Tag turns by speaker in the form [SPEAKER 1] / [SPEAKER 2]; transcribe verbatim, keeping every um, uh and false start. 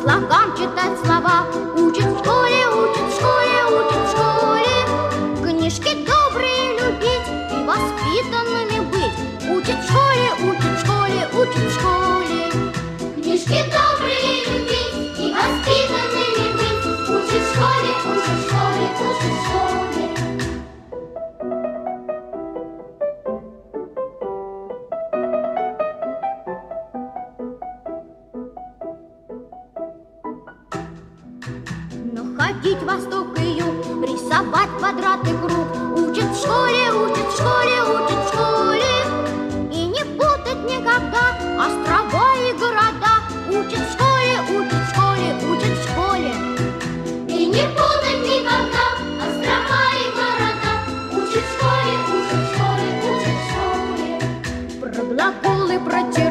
[SPEAKER 1] слогам читать слова. Учат в школе, учат в школе, учат в школе. Книжки добрые любить и воспитанными быть. Учат в школе, учат в школе, учат в школе.
[SPEAKER 2] Книжки добрые любить и воспитанными быть. Учат в школе, учат в школе, учат в школе.
[SPEAKER 1] Находить восток и юг, рисовать квадрат и круг. Учат в школе, учат в школе, учат в школе. И не путать никогда острова и города. Учат в школе, учат в школе, учат в школе.
[SPEAKER 2] И не путать никогда острова и города. Учат в школе, учат в школе, учат в школе.
[SPEAKER 1] Про глаголы, про